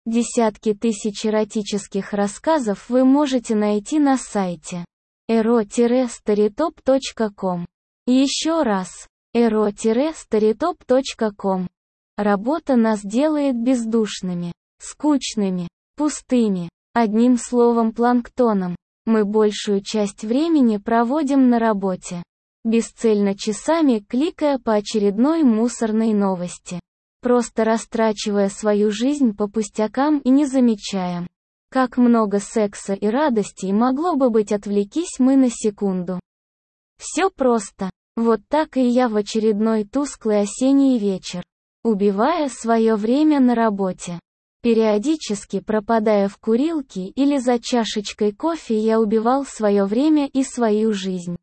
Десятки тысяч эротических рассказов вы можете найти на сайте ero-storytop.com. Еще раз, ero-storytop.com. Работа нас делает бездушными, скучными, пустыми, одним словом планктоном. Мы большую часть времени проводим на работе, бесцельно часами кликая по очередной мусорной новости, просто растрачивая свою жизнь по пустякам и не замечаем, как много секса и радостей могло бы быть, отвлекись мы на секунду. Все просто. Вот так и я в очередной тусклый осенний вечер, убивая свое время на работе. Периодически пропадая в курилке или за чашечкой кофе, я убивал свое время и свою жизнь.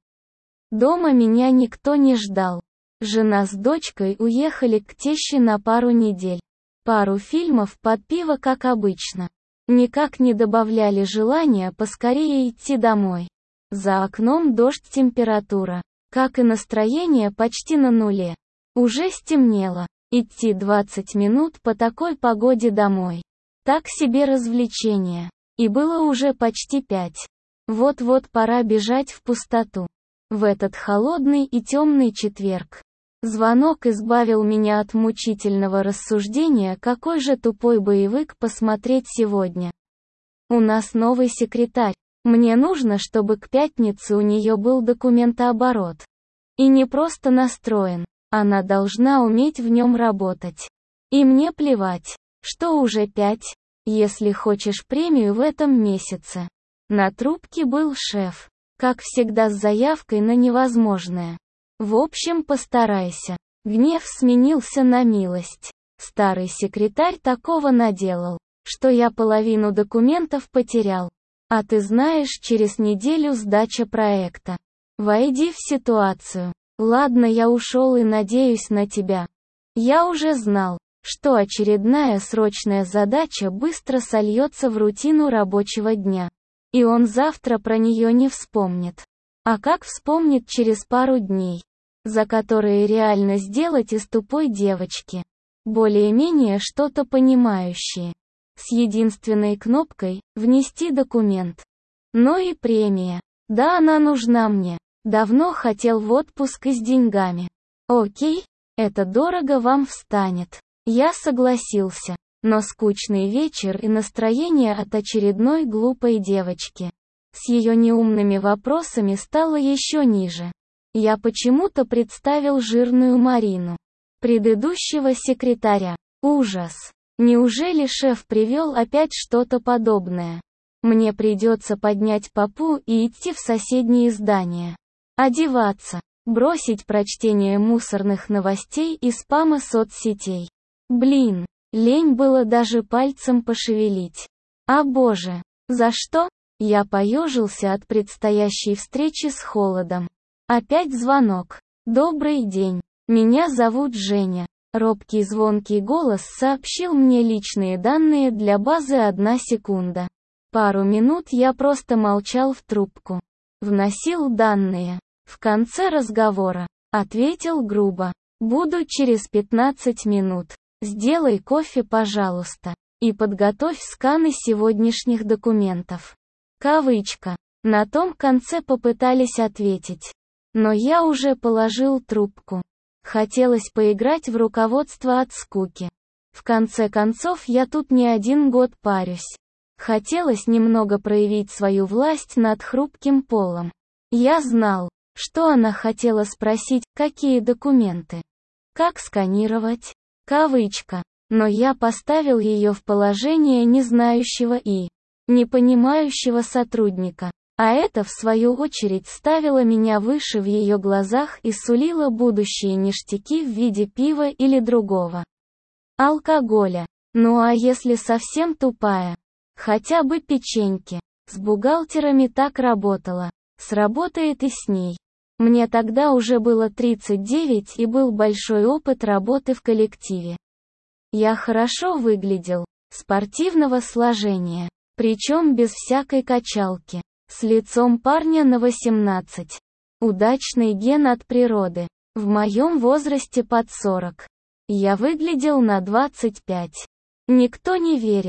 Дома меня никто не ждал. Жена с дочкой уехали к теще на пару недель. Пару фильмов под пиво, как обычно. Никак не добавляли желания поскорее идти домой. За окном дождь, температура, как и настроение, почти на нуле. Уже стемнело. Идти 20 минут по такой погоде домой. Так себе развлечение. И было уже почти 5. Вот-вот пора бежать в пустоту. В этот холодный и темный четверг. Звонок избавил меня от мучительного рассуждения, какой же тупой боевик посмотреть сегодня. У нас новый секретарь. Мне нужно, чтобы к пятнице у нее был документооборот. И не просто настроен. Она должна уметь в нем работать. И мне плевать, что уже 5, если хочешь премию в этом месяце. На трубке был шеф, как всегда с заявкой на невозможное. В общем, постарайся. Гнев сменился на милость. Старый секретарь такого наделал, что я половину документов потерял. А ты знаешь, через неделю сдача проекта. Войди в ситуацию. Ладно, я ушел и надеюсь на тебя. Я уже знал, что очередная срочная задача быстро сольется в рутину рабочего дня. И он завтра про нее не вспомнит. А как вспомнит через пару дней, за которые реально сделать из тупой девочки более-менее что-то понимающее. С единственной кнопкой «Внести документ». Ну и премия. Да, она нужна мне. Давно хотел в отпуск и с деньгами. Окей, это дорого вам встанет. Я согласился. Но скучный вечер и настроение от очередной глупой девочки с ее неумными вопросами стало еще ниже. Я почему-то представил жирную Марину, предыдущего секретаря. Ужас. Неужели шеф привел опять что-то подобное? Мне придется поднять попу и идти в соседние здания. Одеваться, бросить прочтение мусорных новостей и спама соцсетей. Блин, лень было даже пальцем пошевелить. А боже, за что? Я поежился от предстоящей встречи с холодом. Опять звонок. Добрый день, меня зовут Женя. Робкий звонкий голос сообщил мне личные данные для базы 1 секунда. Пару минут я просто молчал в трубку. Вносил данные. В конце разговора ответил грубо. Буду через 15 минут. Сделай кофе, пожалуйста. И подготовь сканы сегодняшних документов. Кавычка. На том конце попытались ответить. Но я уже положил трубку. Хотелось поиграть в руководство от скуки. В конце концов, я тут не 1 год парюсь. Хотелось немного проявить свою власть над хрупким полом. Я знал, что она хотела спросить, какие документы. Как сканировать? Кавычка. Но я поставил ее в положение незнающего и непонимающего сотрудника. А это, в свою очередь, ставило меня выше в ее глазах и сулило будущие ништяки в виде пива или другого алкоголя. Ну а если совсем тупая? Хотя бы печеньки. С бухгалтерами так работала. Сработает и с ней. Мне тогда уже было 39 и был большой опыт работы в коллективе. Я хорошо выглядел, спортивного сложения, причем без всякой качалки. С лицом парня на 18. Удачный ген от природы. В моем возрасте под 40. Я выглядел на 25. Никто не верил.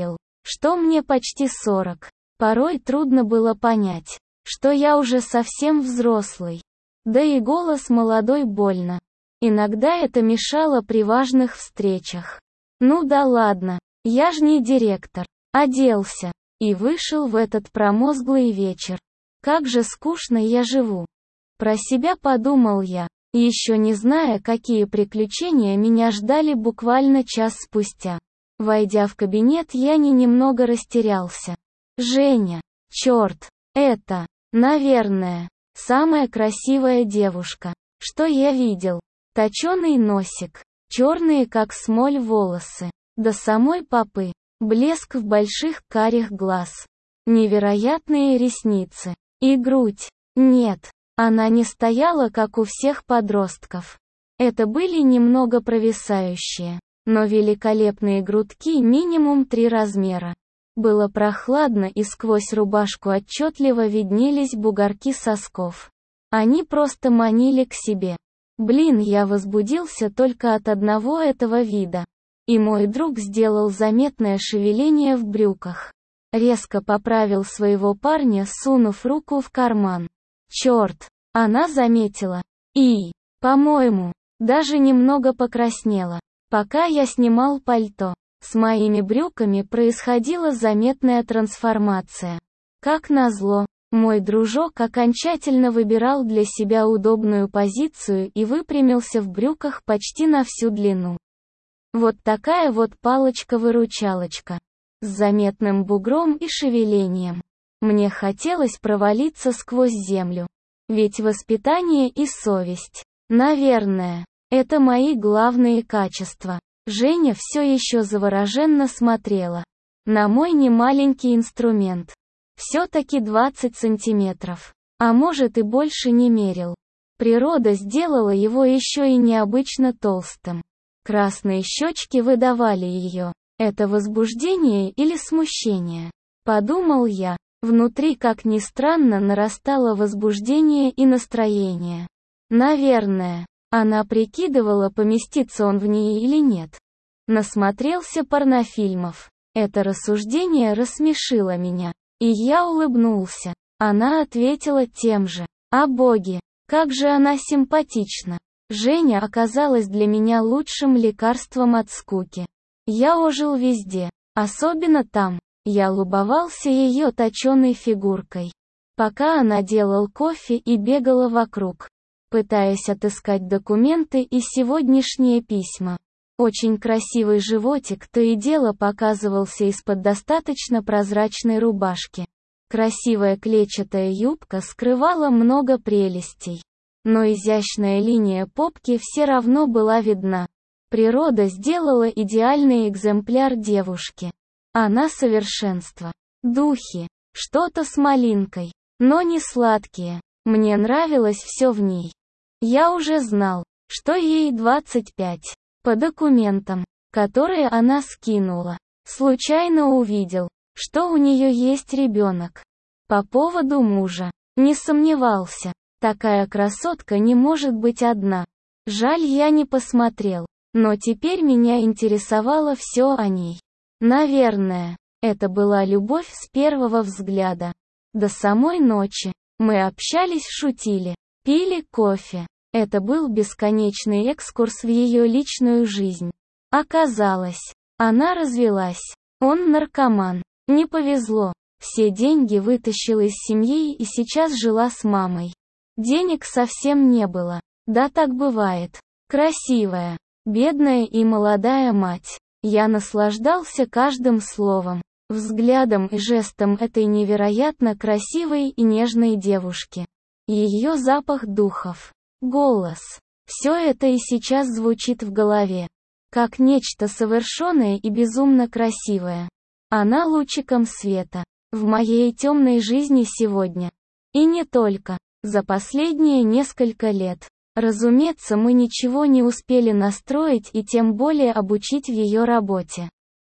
что мне почти 40. Порой трудно было понять, что я уже совсем взрослый. Да и голос молодой больно. Иногда это мешало при важных встречах. Ну да ладно, я ж не директор. Оделся и вышел в этот промозглый вечер. Как же скучно я живу. Про себя подумал я, еще не зная, какие приключения меня ждали буквально час спустя. Войдя в кабинет, я немного растерялся. Женя. Черт. Это, наверное, самая красивая девушка, что я видел. Точеный носик, черные как смоль волосы, до самой попы, блеск в больших карих глаз, невероятные ресницы и грудь. Нет, она не стояла как у всех подростков. Это были немного провисающие, но великолепные грудки минимум 3 размера. Было прохладно и сквозь рубашку отчетливо виднелись бугорки сосков. Они просто манили к себе. Блин, я возбудился только от одного этого вида. И мой друг сделал заметное шевеление в брюках. Резко поправил своего парня, сунув руку в карман. Черт, она заметила. И, по-моему, даже немного покраснела. Пока я снимал пальто, с моими брюками происходила заметная трансформация. Как назло, мой дружок окончательно выбирал для себя удобную позицию и выпрямился в брюках почти на всю длину. Вот такая вот палочка-выручалочка. С заметным бугром и шевелением. Мне хотелось провалиться сквозь землю. Ведь воспитание и совесть, наверное, это мои главные качества. Женя все еще завороженно смотрела на мой немаленький инструмент. Все-таки 20 сантиметров. А может и больше не мерил. Природа сделала его еще и необычно толстым. Красные щечки выдавали ее. Это возбуждение или смущение? Подумал я. Внутри, как ни странно, нарастало возбуждение и настроение. Наверное, она прикидывала, поместится он в ней или нет. Насмотрелся порнофильмов. Это рассуждение рассмешило меня. И я улыбнулся. Она ответила тем же. О боги, как же она симпатична. Женя оказалась для меня лучшим лекарством от скуки. Я ожил везде, особенно там. Я любовался ее точеной фигуркой. Пока она делала кофе и бегала вокруг, пытаясь отыскать документы и сегодняшние письма. Очень красивый животик то и дело показывался из-под достаточно прозрачной рубашки. Красивая клетчатая юбка скрывала много прелестей. Но изящная линия попки все равно была видна. Природа сделала идеальный экземпляр девушки. Она совершенство. Духи. Что-то с малинкой. Но не сладкие. Мне нравилось все в ней. Я уже знал, что ей 25. По документам, которые она скинула. Случайно увидел, что у нее есть ребенок. По поводу мужа. Не сомневался. Такая красотка не может быть одна. Жаль, я не посмотрел. Но теперь меня интересовало все о ней. Наверное, это была любовь с первого взгляда. До самой ночи. Мы общались, шутили, пили кофе. Это был бесконечный экскурс в ее личную жизнь. Оказалось, она развелась. Он наркоман. Не повезло. Все деньги вытащила из семьи и сейчас жила с мамой. Денег совсем не было. Да, так бывает. Красивая, бедная и молодая мать. Я наслаждался каждым словом, взглядом и жестом этой невероятно красивой и нежной девушки. Ее запах духов, голос. Все это и сейчас звучит в голове. Как нечто совершенное и безумно красивое. Она лучиком света. В моей темной жизни сегодня. И не только. За последние несколько лет. Разумеется, мы ничего не успели настроить и тем более обучить в ее работе.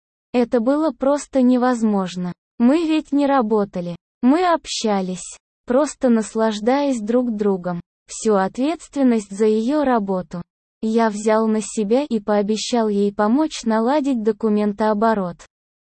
Это было просто невозможно. Мы ведь не работали. Мы общались, просто наслаждаясь друг другом. Всю ответственность за ее работу я взял на себя и пообещал ей помочь наладить документооборот.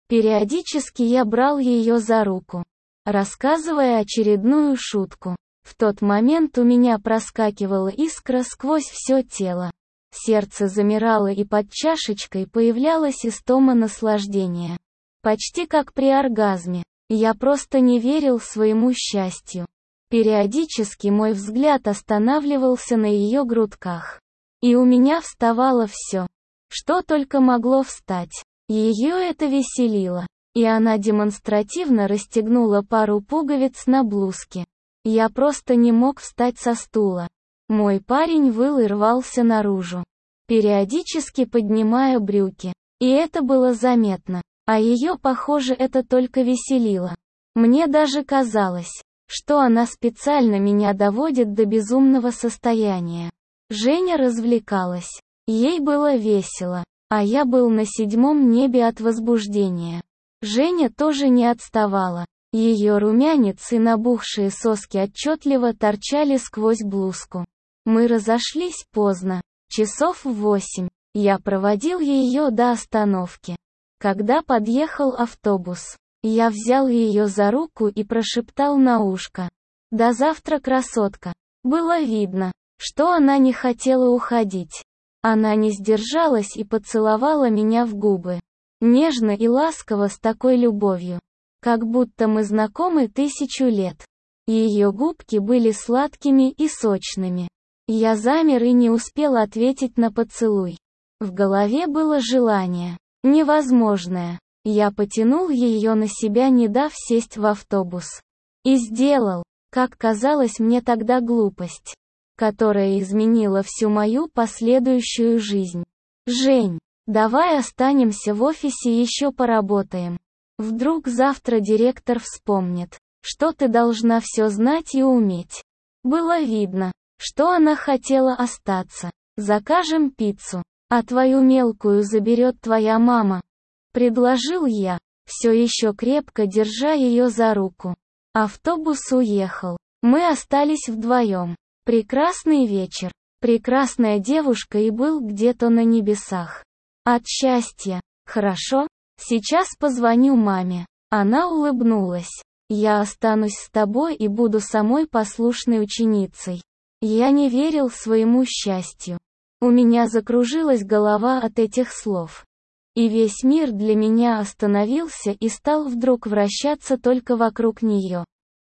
Периодически я брал ее за руку, рассказывая очередную шутку. В тот момент у меня проскакивала искра сквозь все тело. Сердце замирало, и под чашечкой появлялась истома наслаждения. Почти как при оргазме. Я просто не верил своему счастью. Периодически мой взгляд останавливался на ее грудках. И у меня вставало все, что только могло встать. Ее это веселило. И она демонстративно расстегнула пару пуговиц на блузке. Я просто не мог встать со стула. Мой парень выл и рвался наружу, периодически поднимая брюки. И это было заметно. А ее, похоже, это только веселило. Мне даже казалось, что она специально меня доводит до безумного состояния. Женя развлекалась. Ей было весело. А я был на 7-м небе от возбуждения. Женя тоже не отставала. Ее румянец и набухшие соски отчетливо торчали сквозь блузку. Мы разошлись поздно, часов в 8. Я проводил ее до остановки. Когда подъехал автобус, я взял ее за руку и прошептал на ушко: «До завтра, красотка». Было видно, что она не хотела уходить. Она не сдержалась и поцеловала меня в губы. Нежно и ласково, с такой любовью. Как будто мы знакомы 1000 лет. Ее губки были сладкими и сочными. Я замер и не успел ответить на поцелуй. В голове было желание. Невозможное. Я потянул ее на себя, не дав сесть в автобус. И сделал, как казалось мне тогда, глупость, которая изменила всю мою последующую жизнь. «Жень, давай останемся в офисе, еще поработаем. Вдруг завтра директор вспомнит, что ты должна все знать и уметь». Было видно, что она хотела остаться. «Закажем пиццу, а твою мелкую заберет твоя мама», — предложил я, все еще крепко держа ее за руку. Автобус уехал. Мы остались вдвоем. Прекрасный вечер. Прекрасная девушка и был где-то на небесах. От счастья. «Хорошо, сейчас позвоню маме». Она улыбнулась. «Я останусь с тобой и буду самой послушной ученицей». Я не верил своему счастью. У меня закружилась голова от этих слов. И весь мир для меня остановился и стал вдруг вращаться только вокруг нее.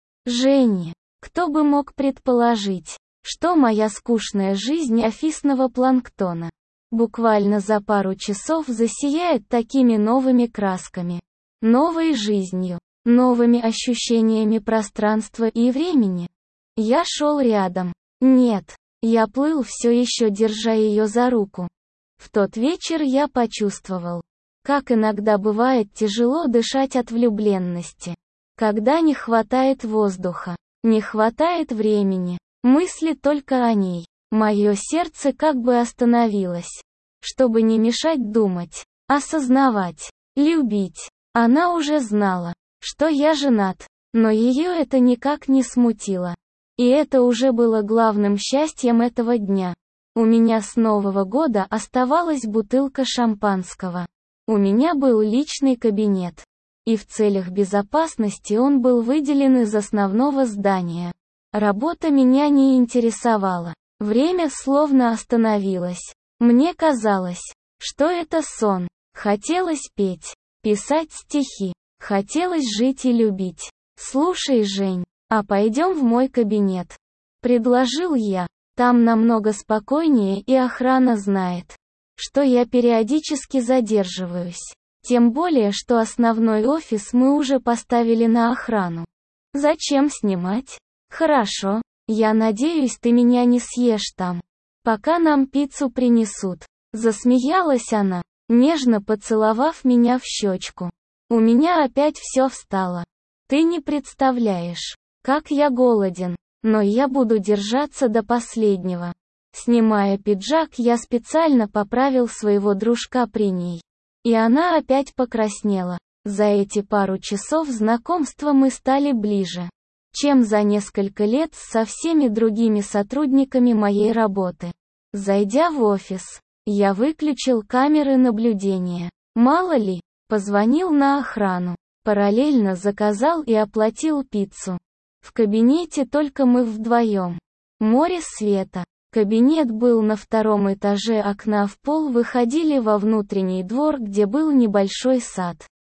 Женя, кто бы мог предположить, что моя скучная жизнь офисного планктона буквально за пару часов засияет такими новыми красками, новой жизнью, новыми ощущениями пространства и времени. Я шел рядом. Нет, я плыл, все еще держа ее за руку. В тот вечер я почувствовал, как иногда бывает тяжело дышать от влюбленности. Когда не хватает воздуха, не хватает времени, мысли только о ней. Мое сердце как бы остановилось, чтобы не мешать думать, осознавать, любить. Она уже знала, что я женат, но ее это никак не смутило. И это уже было главным счастьем этого дня. У меня с Нового года оставалась бутылка шампанского. У меня был личный кабинет. И в целях безопасности он был выделен из основного здания. Работа меня не интересовала. Время словно остановилось. Мне казалось, что это сон. Хотелось петь, писать стихи. Хотелось жить и любить. «Слушай, Жень, а пойдем в мой кабинет?» — предложил я. «Там намного спокойнее, и охрана знает, что я периодически задерживаюсь. Тем более, что основной офис мы уже поставили на охрану. Зачем снимать? Хорошо, я надеюсь, ты меня не съешь там, пока нам пиццу принесут». Засмеялась она, нежно поцеловав меня в щечку. У меня опять все встало. «Ты не представляешь, как я голоден, но я буду держаться до последнего». Снимая пиджак, я специально поправил своего дружка при ней. И она опять покраснела. За эти пару часов знакомства мы стали ближе, чем за несколько лет со всеми другими сотрудниками моей работы. Зайдя в офис, я выключил камеры наблюдения. Мало ли, Позвонил на охрану. Параллельно заказал и оплатил пиццу. В кабинете только мы вдвоем. Море света. Кабинет был на 2-м этаже, окна в пол выходили во внутренний двор, где был небольшой сад.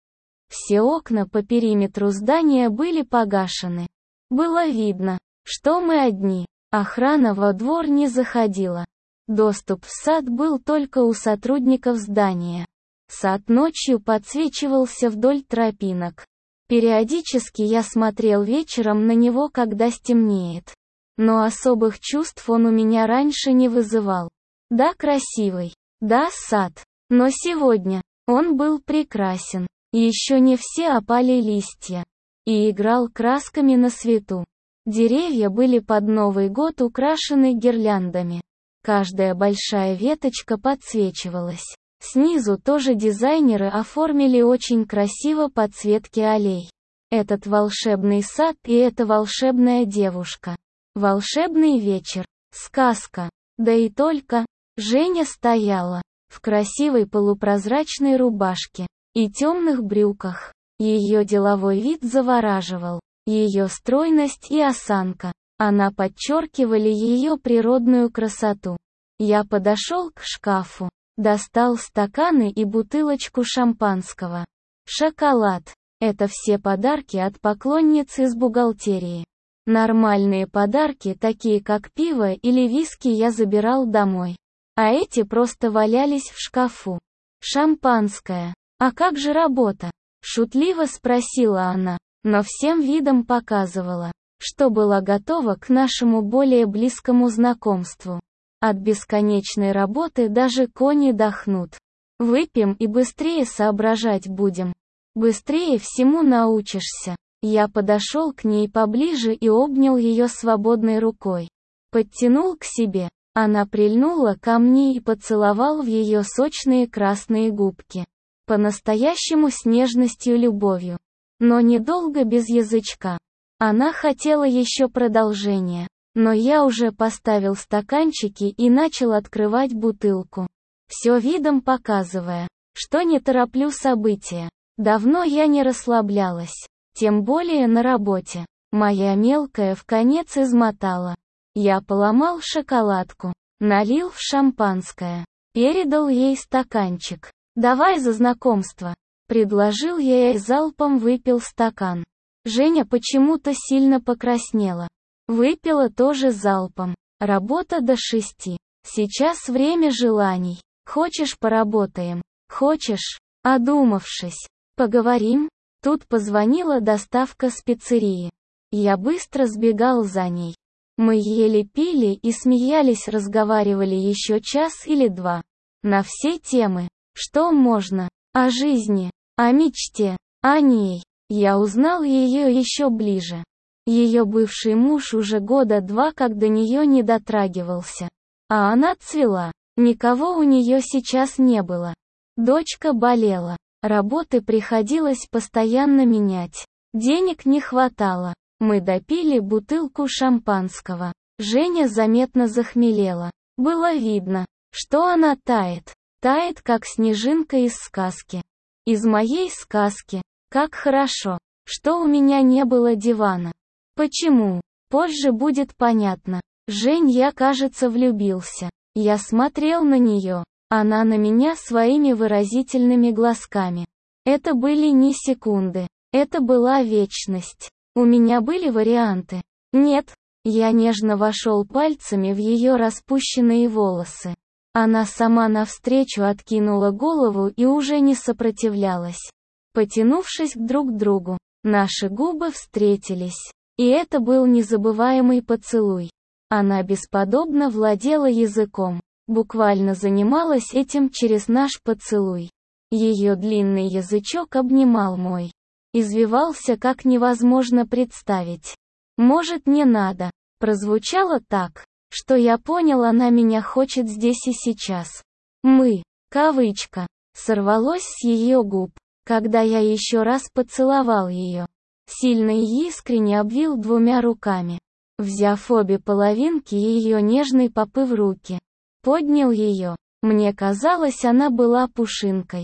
Все окна по периметру здания были погашены. Было видно, что мы одни. Охрана во двор не заходила. Доступ в сад был только у сотрудников здания. Сад ночью подсвечивался вдоль тропинок. Периодически я смотрел вечером на него, когда стемнеет. Но особых чувств он у меня раньше не вызывал. Да, красивый. Да, сад. Но сегодня он был прекрасен. Еще не все опали листья. И играл красками на свету. Деревья были под Новый год украшены гирляндами. Каждая большая веточка подсвечивалась. Снизу тоже дизайнеры оформили очень красиво подсветки аллей. Этот волшебный сад и эта волшебная девушка. Волшебный вечер. Сказка. Да и только. Женя стояла в красивой полупрозрачной рубашке и темных брюках. Ее деловой вид завораживал. Ее стройность и осанка. Она подчеркивали ее природную красоту. Я подошел к шкафу. Достал стаканы и бутылочку шампанского. Шоколад. Это все подарки от поклонниц из бухгалтерии. Нормальные подарки, такие как пиво или виски, я забирал домой. А эти просто валялись в шкафу. Шампанское. А как же работа? Шутливо спросила она, но всем видом показывала, что была готова к нашему более близкому знакомству. От бесконечной работы даже кони дохнут. Выпьем и быстрее соображать будем. Быстрее всему научишься. Я подошел к ней поближе и обнял ее свободной рукой. Подтянул к себе. Она прильнула ко мне и поцеловал в ее сочные красные губки. По-настоящему с нежностью, любовью. Но недолго без язычка. Она хотела еще продолжения. Но я уже поставил стаканчики и начал открывать бутылку. Все видом показывая, что не тороплю события. Давно я не расслаблялась. Тем более на работе. Моя мелкая вконец измотала. Я поломал шоколадку. Налил в шампанское. Передал ей стаканчик. «Давай за знакомство», — предложил я и залпом выпил стакан. Женя почему-то сильно покраснела. Выпила тоже залпом. Работа до 6. Сейчас время желаний. Хочешь, поработаем? Хочешь? Одумавшись. Поговорим? Тут позвонила доставка с пиццерии. Я быстро сбегал за ней. Мы ели, пили и смеялись, разговаривали еще час или два. На все темы. Что можно? О жизни, о мечте, о ней. Я узнал ее еще ближе. Ее бывший муж уже года 2 как до нее не дотрагивался. А она цвела. Никого у нее сейчас не было. Дочка болела. Работы приходилось постоянно менять. Денег не хватало. Мы допили бутылку шампанского. Женя заметно захмелела. Было видно, что она тает. Тает, как снежинка из сказки. Из моей сказки. Как хорошо, что у меня не было дивана. Почему? Позже будет понятно. Жень, я, кажется, влюбился. Я смотрел на нее. Она на меня своими выразительными глазками. Это были не секунды. Это была вечность. У меня были варианты. Нет. Я нежно вошел пальцами в ее распущенные волосы. Она сама навстречу откинула голову и уже не сопротивлялась. Потянувшись друг к другу, наши губы встретились. И это был незабываемый поцелуй. Она бесподобно владела языком. Буквально занималась этим через наш поцелуй. Ее длинный язычок обнимал мой. Извивался, как невозможно представить. «Может, не надо», прозвучало так, что я понял, она меня хочет здесь и сейчас. «Мы», кавычка, сорвалось с ее губ, когда я еще раз поцеловал ее. Сильно и искренне обвил 2 руками. Взяв обе половинки ее нежной попы в руки, поднял ее. Мне казалось, она была пушинкой.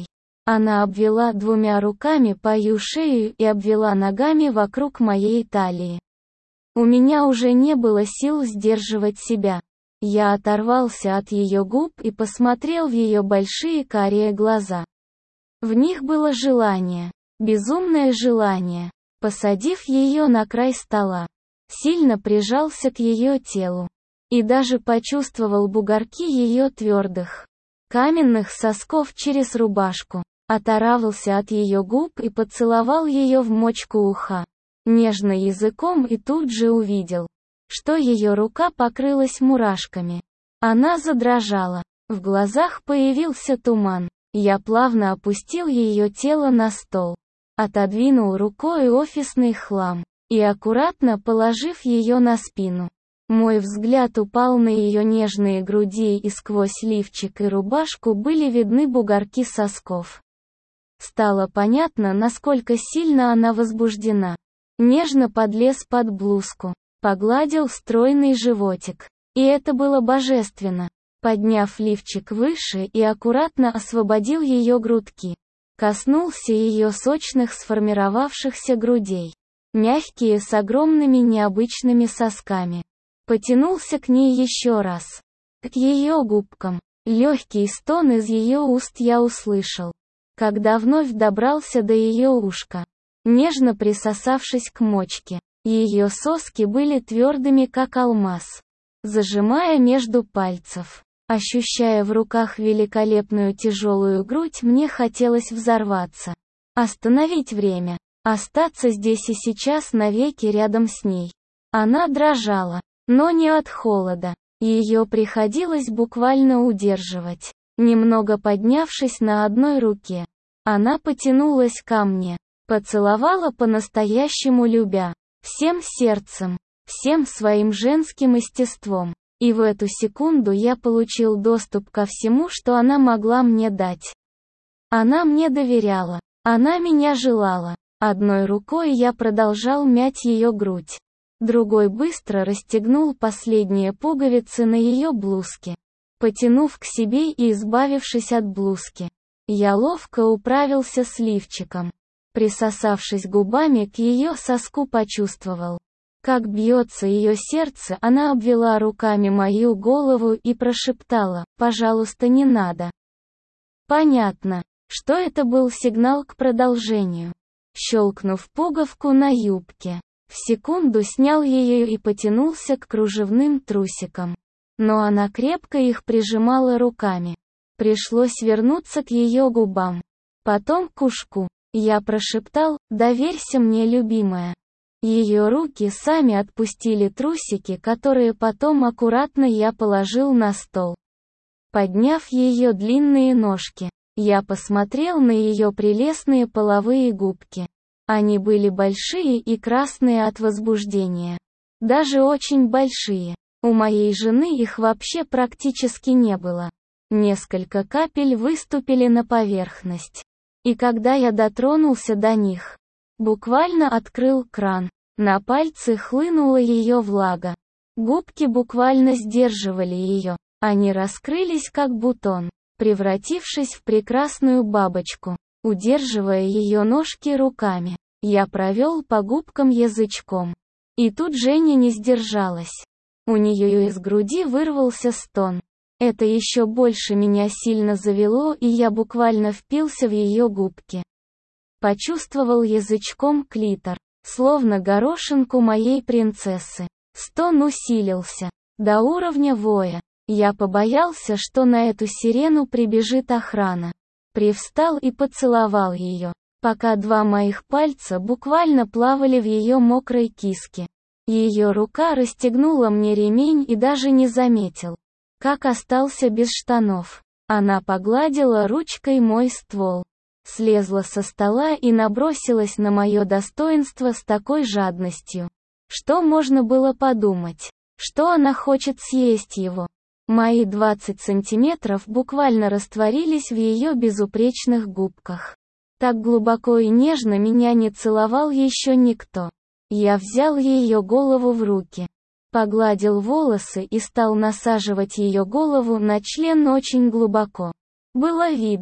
Она обвела двумя руками мою шею и обвела ногами вокруг моей талии. У меня уже не было сил сдерживать себя. Я оторвался от ее губ и посмотрел в ее большие карие глаза. В них было желание, безумное желание. Посадив ее на край стола, сильно прижался к ее телу. И даже почувствовал бугорки ее твердых, каменных сосков через рубашку. Оторвался от ее губ и поцеловал ее в мочку уха. Нежно языком и тут же увидел, что ее рука покрылась мурашками. Она задрожала. В глазах появился туман. Я плавно опустил ее тело на стол. Отодвинул рукой офисный хлам. И аккуратно положив ее на спину. Мой взгляд упал на ее нежные груди, и сквозь лифчик и рубашку были видны бугорки сосков. Стало понятно, насколько сильно она возбуждена. Нежно подлез под блузку. Погладил стройный животик. И это было божественно. Подняв лифчик выше и аккуратно освободил ее грудки. Коснулся ее сочных сформировавшихся грудей. Мягкие с огромными необычными сосками. Потянулся к ней еще раз. К ее губкам. Легкий стон из ее уст я услышал. Когда вновь добрался до ее ушка. Нежно присосавшись к мочке. Ее соски были твердыми, как алмаз. Зажимая между пальцев. Ощущая в руках великолепную тяжелую грудь, мне хотелось взорваться. Остановить время. Остаться здесь и сейчас навеки рядом с ней. Она дрожала, но не от холода. Ее приходилось буквально удерживать. Немного поднявшись на одной руке, она потянулась ко мне. Поцеловала по-настоящему любя. Всем сердцем. Всем своим женским естеством. И в эту секунду я получил доступ ко всему, что она могла мне дать. Она мне доверяла. Она меня желала. Одной рукой я продолжал мять ее грудь. Другой быстро расстегнул последние пуговицы на ее блузке. Потянув к себе и избавившись от блузки, я ловко управился с лифчиком. Присосавшись губами к ее соску, почувствовал, как бьется ее сердце. Она обвела руками мою голову и прошептала: «Пожалуйста, не надо». Понятно, что это был сигнал к продолжению. Щелкнув пуговку на юбке, в секунду снял ее и потянулся к кружевным трусикам. Но она крепко их прижимала руками. Пришлось вернуться к ее губам. Потом к ушку. Я прошептал: «Доверься мне, любимая». Ее руки сами отпустили трусики, которые потом аккуратно я положил на стол. Подняв ее длинные ножки, я посмотрел на ее прелестные половые губки. Они были большие и красные от возбуждения. Даже очень большие. У моей жены их вообще практически не было. Несколько капель выступили на поверхность. И когда я дотронулся до них, буквально открыл кран, на пальцы хлынула ее влага. Губки буквально сдерживали ее. Они раскрылись как бутон, превратившись в прекрасную бабочку. Удерживая ее ножки руками, я провел по губкам язычком. И тут Женя не сдержалась. У нее из груди вырвался стон. Это еще больше меня сильно завело, и я буквально впился в ее губки. Почувствовал язычком клитор, словно горошинку моей принцессы. Стон усилился до уровня воя. Я побоялся, что на эту сирену прибежит охрана. Привстал и поцеловал ее, пока два моих пальца буквально плавали в ее мокрой киске. Ее рука расстегнула мне ремень, и даже не заметил, как остался без штанов. Она погладила ручкой мой ствол, слезла со стола и набросилась на мое достоинство с такой жадностью, что можно было подумать, что она хочет съесть его. Мои 20 сантиметров буквально растворились в ее безупречных губках. Так глубоко и нежно меня не целовал еще никто. Я взял ее голову в руки, погладил волосы и стал насаживать ее голову на член очень глубоко. Было видно,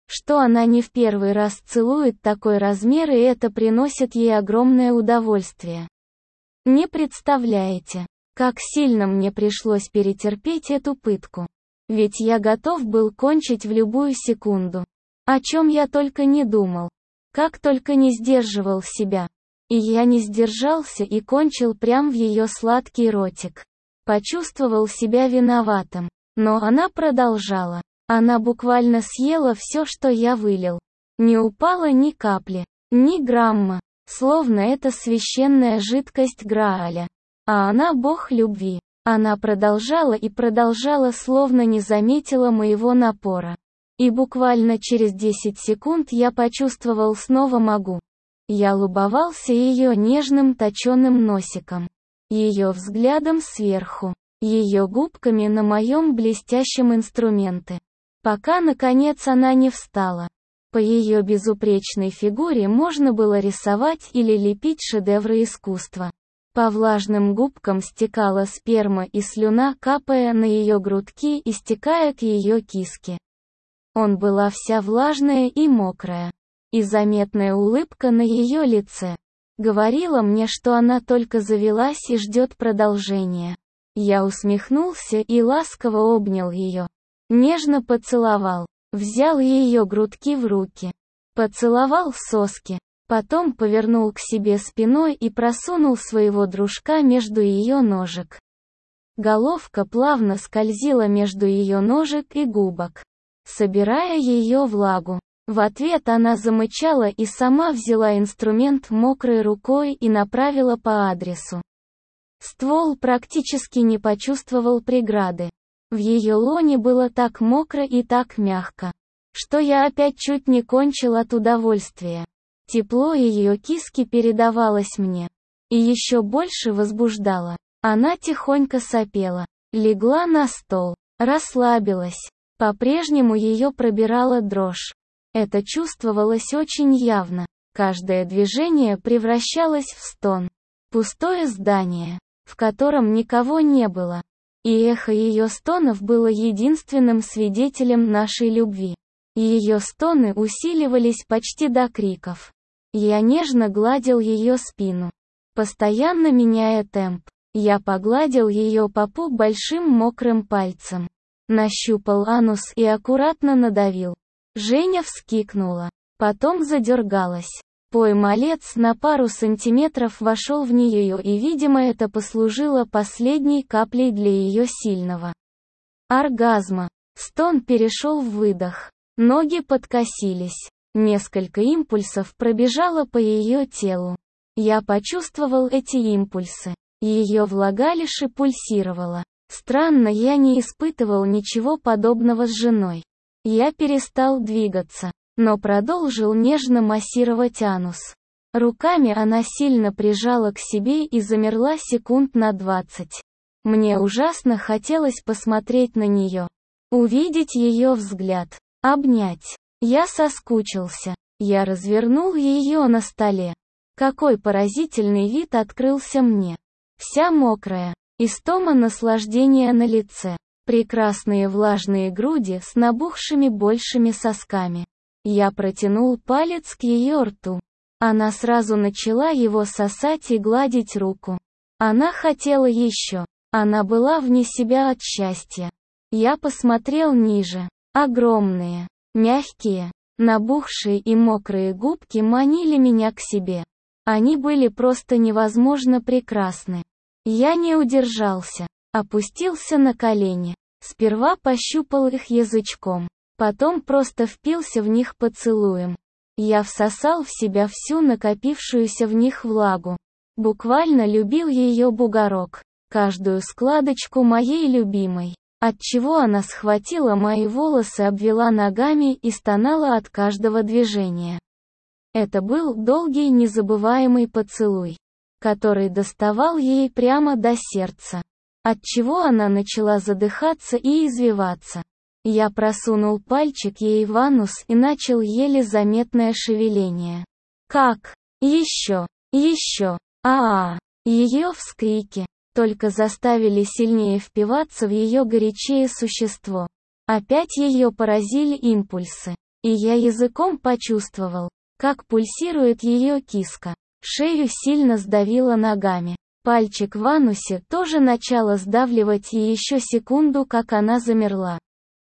что она не в первый раз целует такой размер, и это приносит ей огромное удовольствие. Не представляете, как сильно мне пришлось перетерпеть эту пытку. Ведь я готов был кончить в любую секунду. О чем я только не думал. Как только не сдерживал себя. И я не сдержался и кончил прям в ее сладкий ротик. Почувствовал себя виноватым. Но она продолжала. Она буквально съела все, что я вылил. Не упало ни капли, ни грамма. Словно это священная жидкость Грааля. А она бог любви. Она продолжала и продолжала, словно не заметила моего напора. И буквально через 10 секунд я почувствовал, снова могу. Я любовался ее нежным точеным носиком, ее взглядом сверху, ее губками на моем блестящем инструменте. Пока наконец она не встала. По ее безупречной фигуре можно было рисовать или лепить шедевры искусства. По влажным губкам стекала сперма и слюна, капая на ее грудки и стекая к ее киске. Он была вся влажная и мокрая. И заметная улыбка на ее лице говорила мне, что она только завелась и ждет продолжения. Я усмехнулся и ласково обнял ее. Нежно поцеловал. Взял ее грудки в руки. Поцеловал соски. Потом повернул к себе спиной и просунул своего дружка между ее ножек. Головка плавно скользила между ее ножек и губок, собирая ее влагу. В ответ она замычала и сама взяла инструмент мокрой рукой и направила по адресу. Ствол практически не почувствовал преграды. В ее лоне было так мокро и так мягко, что я опять чуть не кончил от удовольствия. Тепло ее киски передавалось мне. И еще больше возбуждало. Она тихонько сопела, легла на стол, расслабилась. По-прежнему ее пробирала дрожь. Это чувствовалось очень явно. Каждое движение превращалось в стон. Пустое здание, в котором никого не было. И эхо ее стонов было единственным свидетелем нашей любви. Ее стоны усиливались почти до криков. Я нежно гладил ее спину, постоянно меняя темп. Я погладил ее попу большим мокрым пальцем. Нащупал анус и аккуратно надавил. Женя вскикнула, потом задергалась. Пой-малец на пару сантиметров вошел в нее, и, видимо, это послужило последней каплей для ее сильного оргазма. Стон перешел в выдох. Ноги подкосились. Несколько импульсов пробежало по ее телу. Я почувствовал эти импульсы. Ее влагалище пульсировало. Странно, я не испытывал ничего подобного с женой. Я перестал двигаться, но продолжил нежно массировать анус. Руками она сильно прижала к себе и замерла секунд на 20. Мне ужасно хотелось посмотреть на нее, увидеть ее взгляд, обнять. Я соскучился. Я развернул ее на столе. Какой поразительный вид открылся мне. Вся мокрая, истома наслаждения на лице. Прекрасные влажные груди с набухшими большими сосками. Я протянул палец к ее рту. Она сразу начала его сосать и гладить руку. Она хотела еще. Она была вне себя от счастья. Я посмотрел ниже. Огромные, мягкие, набухшие и мокрые губки манили меня к себе. Они были просто невозможно прекрасны. Я не удержался. Опустился на колени. Сперва пощупал их язычком. Потом просто впился в них поцелуем. Я всосал в себя всю накопившуюся в них влагу. Буквально любил ее бугорок. Каждую складочку моей любимой. Отчего она схватила мои волосы, обвела ногами и стонала от каждого движения. Это был долгий незабываемый поцелуй, который доставал ей прямо до сердца. Отчего она начала задыхаться и извиваться. Я просунул пальчик ей в анус и начал еле заметное шевеление. Как? Еще, еще, Ее вскрики только заставили сильнее впиваться в ее горячее существо. Опять ее поразили импульсы. И я языком почувствовал, как пульсирует ее киска. Шею сильно сдавило ногами. Пальчик в анусе тоже начало сдавливать, и еще секунду, как она замерла.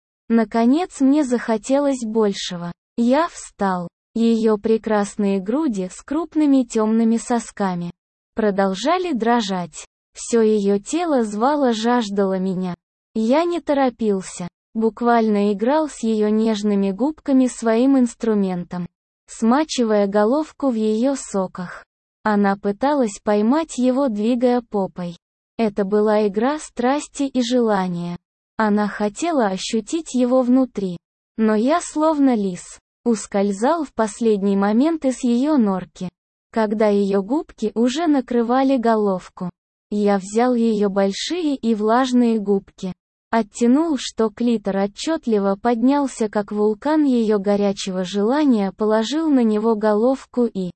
Наконец мне захотелось большего. Я встал. Ее прекрасные груди с крупными темными сосками продолжали дрожать. Все ее тело звало, жаждало меня. Я не торопился, буквально играл с ее нежными губками своим инструментом, смачивая головку в ее соках. Она пыталась поймать его, двигая попой. Это была игра страсти и желания. Она хотела ощутить его внутри. Но я, словно лис, ускользал в последний момент из ее норки. Когда ее губки уже накрывали головку, я взял ее большие и влажные губки, оттянул, что клитор отчетливо поднялся, как вулкан ее горячего желания, положил на него головку и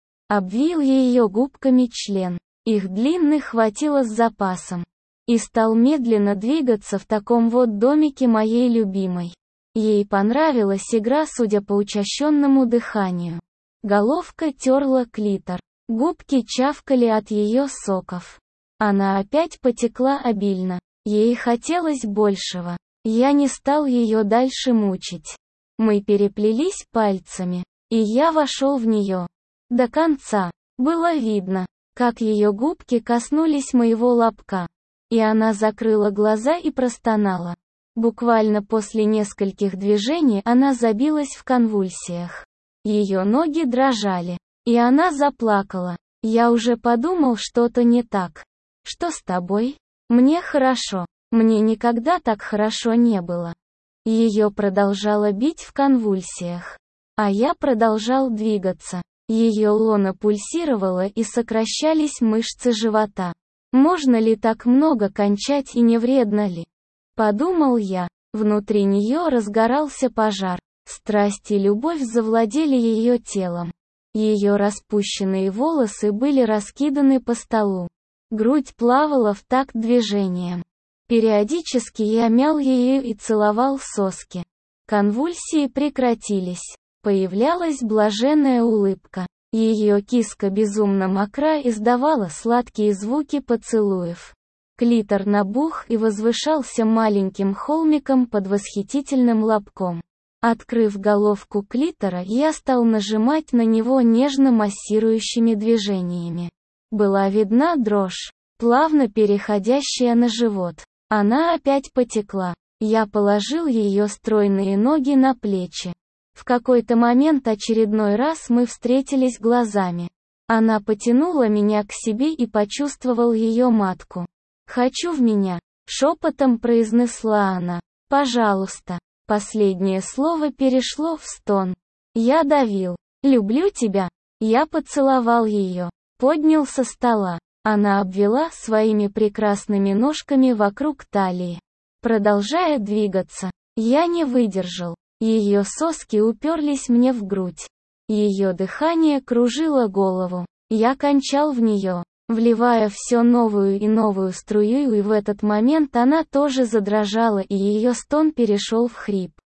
обвил ее губками член. Их длинных хватило с запасом. И стал медленно двигаться в таком вот домике моей любимой. Ей понравилась игра, судя по учащенному дыханию. Головка терла клитор. Губки чавкали от ее соков. Она опять потекла обильно. Ей хотелось большего. Я не стал ее дальше мучить. Мы переплелись пальцами, и я вошел в нее. До конца. Было видно, как ее губки коснулись моего лобка. И она закрыла глаза и простонала. Буквально после нескольких движений она забилась в конвульсиях. Ее ноги дрожали, и она заплакала. Я уже подумал, что-то не так. Что с тобой? Мне хорошо. Мне никогда так хорошо не было. Ее продолжало бить в конвульсиях. А я продолжал двигаться. Ее лона пульсировала, и сокращались мышцы живота. Можно ли так много кончать, и не вредно ли? Подумал я. Внутри нее разгорался пожар. Страсть и любовь завладели ее телом. Ее распущенные волосы были раскиданы по столу. Грудь плавала в такт движением. Периодически я мял ее и целовал соски. Конвульсии прекратились. Появлялась блаженная улыбка. Ее киска безумно мокра издавала сладкие звуки поцелуев. Клитор набух и возвышался маленьким холмиком под восхитительным лобком. Открыв головку клитора, я стал нажимать на него нежно массирующими движениями. Была видна дрожь, плавно переходящая на живот. Она опять потекла. Я положил ее стройные ноги на плечи. В какой-то момент очередной раз мы встретились глазами. Она потянула меня к себе и почувствовал ее матку. «Хочу в меня», — шепотом произнесла она. «Пожалуйста». Последнее слово перешло в стон. Я давил. «Люблю тебя». Я поцеловал ее. Поднял со стола. Она обвела своими прекрасными ножками вокруг талии. Продолжая двигаться, я не выдержал. Ее соски уперлись мне в грудь. Ее дыхание кружило голову. Я кончал в нее, вливая все новую и новую струю, и в этот момент она тоже задрожала, и ее стон перешел в хрип.